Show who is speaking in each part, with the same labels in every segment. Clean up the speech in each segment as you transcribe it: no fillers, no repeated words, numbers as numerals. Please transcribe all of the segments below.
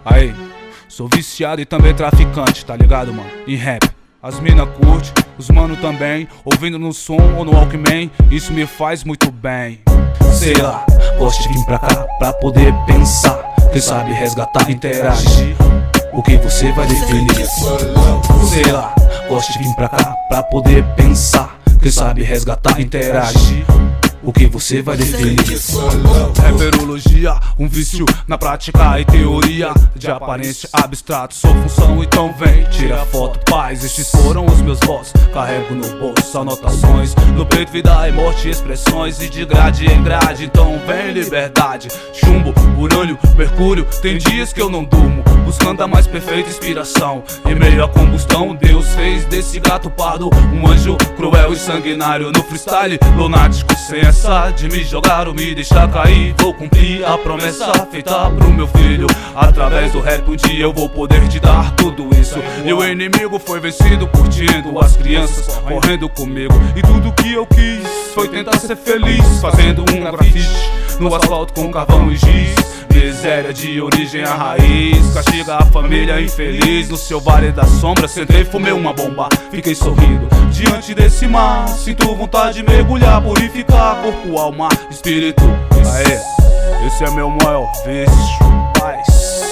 Speaker 1: Aí, sou viciado e também traficante, tá ligado, mano? Em rap. As mina curte, os mano também. Ouvindo no som ou no Walkman, isso me faz muito bem.
Speaker 2: Sei lá, gosto de vir pra cá pra poder pensar. Quem sabe resgatar, interagir. O que você vai definir? Sei lá, gosto de vir pra cá pra poder pensar. Quem sabe resgatar, interagir. O que você vai definir?
Speaker 1: Reperologia, um vício na prática e teoria de aparência abstrato, sou função, então vem, tira foto, paz, estes foram os meus votos. Carrego no bolso anotações, no peito vida e morte, expressões e de grade em grade, então vem liberdade. Chumbo, urânio, mercúrio, tem dias que eu não durmo, buscando a mais perfeita inspiração. Em meio à combustão, Deus fez desse gato pardo um anjo cruel e sanguinário. No freestyle lunático, sem de me jogar ou me deixar cair, vou cumprir a promessa feita pro meu filho. Através do rap um dia eu vou poder te dar tudo isso. E o inimigo foi vencido curtindo, as crianças correndo comigo. E tudo que eu quis foi tentar ser feliz, fazendo um grafite no asfalto com carvão e giz. Miséria de origem a raiz, castiga a família infeliz. No seu vale da sombra sentei, fumei uma bomba, fiquei sorrindo diante desse mar. Sinto vontade de mergulhar, purificar corpo, alma, espírito. Aê, esse é meu maior vício, paz.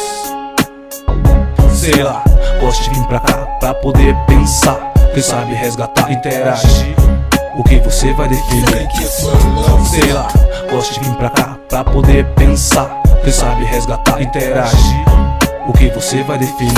Speaker 2: Sei lá, gosto de vir pra cá pra poder pensar. Quem sabe resgatar, interagir. O que você vai definir? Sei lá, gosto de vir pra cá pra poder pensar. Quem sabe resgatar, interagir. O que você vai definir?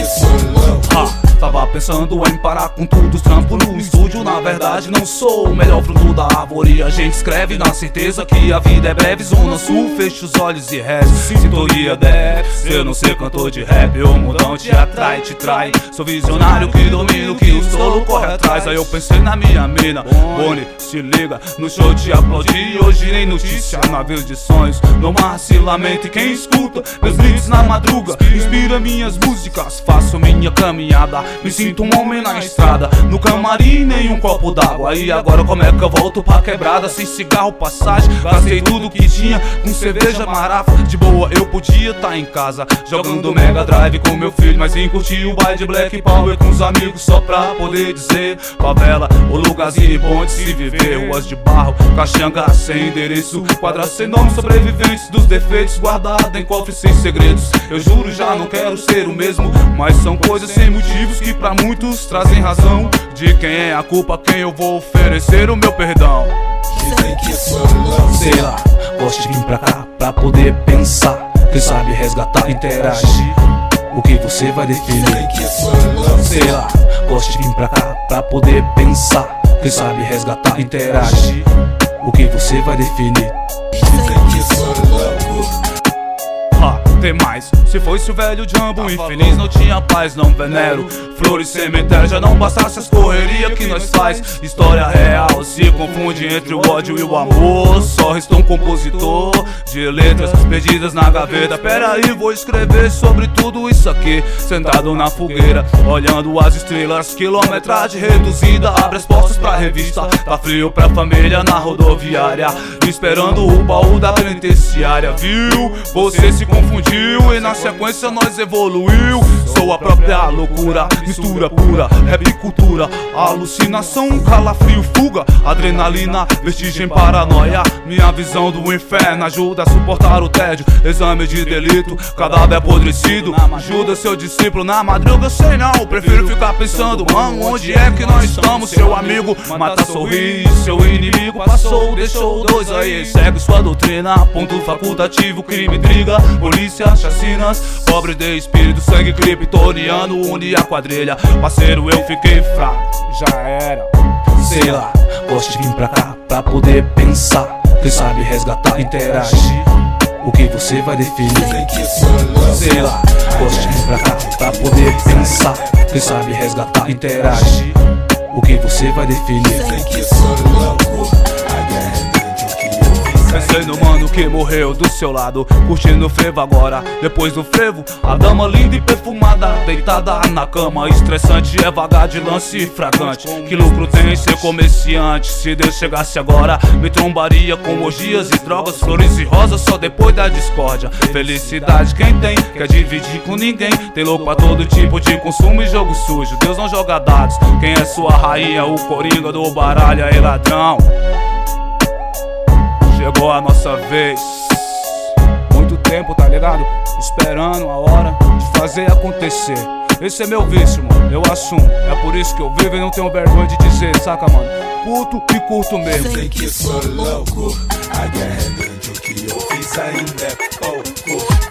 Speaker 1: Tava pensando em parar com tudo, os trampos no estúdio. Na verdade não sou o melhor fruto da árvore. A gente escreve na certeza que a vida é breve. Zona Sul, fecha os olhos e reza. Sintonia deve ser não ser cantor de rap. O mundão te atrai, te trai. Sou visionário que domino, que o solo corre atrás. Aí eu pensei na minha mina, Bonnie, se liga, no show te aplaudi. Hoje nem notícia, navio de sonhos. No mar se lamenta e quem escuta meus gritos na madruga inspira minhas músicas, faço minha caminhada. Me sinto um homem na estrada, no camarim nem um copo d'água. E agora como é que eu volto pra quebrada? Sem cigarro, passagem, gastei tudo que tinha com cerveja, marafa. De boa eu podia tá em casa, jogando Mega Drive com meu filho. Mas vim curtir o baile de Black Power com os amigos só pra poder dizer: favela, o lugarzinho bom de se viver. Ruas de barro, caxanga sem endereço, quadras sem nome, sobreviventes dos defeitos, guardado em cofres sem segredos. Eu juro já não quero ser o mesmo, mas são coisas sem motivos que pra muitos trazem razão. De quem é a culpa, quem eu vou oferecer o meu perdão?
Speaker 2: Sei lá, gosto de vir pra cá pra poder pensar. Quem sabe resgatar, interagir. O que você vai definir? Sei lá, gosto de vir pra cá pra poder pensar. Quem sabe resgatar, interagir. O que você vai definir?
Speaker 1: Tem mais, se fosse o velho Jumbo infeliz não tinha paz, não venero flores, cemitério, já não bastasse as correrias que nós faz. História real se confunde entre o ódio e o amor. Só restou um compositor de letras perdidas na gaveta. Pera aí, vou escrever sobre tudo isso aqui, sentado na fogueira, olhando as estrelas. Quilometragem reduzida, abre as portas pra revista. Tá frio pra família na rodoviária, esperando o baú da penitenciária. Viu? Você se confundiu e na sequência nós evoluiu. Sou a própria loucura, mistura pura, rap e cultura, alucinação, calafrio, fuga, adrenalina, vertigem, paranoia. Minha visão do inferno ajuda a suportar o tédio. Exame de delito, cadáver apodrecido, ajuda seu discípulo na madruga. Sei não, prefiro ficar pensando, mano, onde é que nós estamos? Seu amigo mata, sorri, seu inimigo passou, deixou dois aí. Segue sua doutrina, ponto facultativo, crime, intriga, polícia, chacinas, pobre de espírito, sangue criptoniano, une a quadrilha. Parceiro, eu fiquei fraco, já era.
Speaker 2: Sei lá, gosto de vir pra cá pra poder pensar. Quem sabe resgatar, interagir. O que você vai definir? Sei lá, gosto de vir pra cá pra poder pensar. Quem sabe resgatar, interagir. O que você vai definir?
Speaker 1: Pensei no mano que morreu do seu lado, curtindo o frevo agora. Depois do frevo, a dama linda e perfumada, deitada na cama. Estressante é vagar de lance fragante. Que lucro tem em ser comerciante? Se Deus chegasse agora, me trombaria com orgias e drogas, flores e rosas só depois da discórdia. Felicidade quem tem, quer dividir com ninguém. Tem louco pra todo tipo de consumo e jogo sujo. Deus não joga dados, quem é sua rainha? O coringa do baralho, aí ladrão. Chegou a nossa vez. Muito tempo, tá ligado? Esperando a hora de fazer acontecer. Esse é meu vício, mano, eu assumo. É por isso que eu vivo e não tenho vergonha de dizer, saca, mano? Curto e curto mesmo.
Speaker 3: Sei que sou louco, agarrando o que eu fiz ainda é pouco.